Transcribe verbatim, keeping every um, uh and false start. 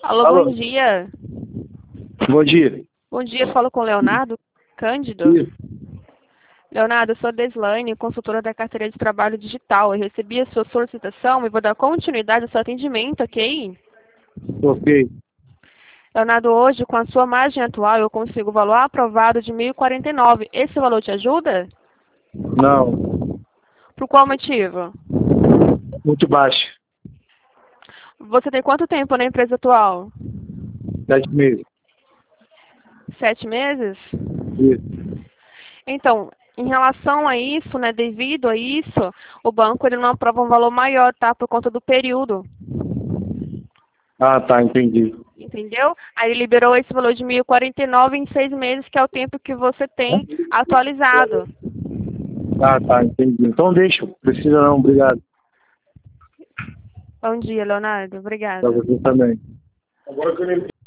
Alô, Alô, bom dia. bom dia. Bom dia, falo com o Leonardo Cândido. Isso. Leonardo, eu sou a Deslane, consultora da carteira de trabalho digital. Eu recebi a sua solicitação e vou dar continuidade ao seu atendimento, ok? Ok. Leonardo, hoje, com a sua margem atual, eu consigo o valor aprovado de mil e quarenta e nove. Esse valor te ajuda? Não, Por qual motivo? muito baixo. Você tem quanto tempo na empresa atual? Sete meses. Sete meses? Isso. Então, em relação a isso, né, devido a isso, o banco ele não aprova um valor maior, tá? Por conta do período. Ah, tá, entendi. Entendeu? Aí ele liberou esse valor de mil e quarenta e nove em seis meses, que é o tempo que você tem atualizado. Ah, tá, entendi. Então deixa, precisa não, obrigado. Bom dia, Leonardo. Pra Obrigada. você também. Agora que eu lembrei.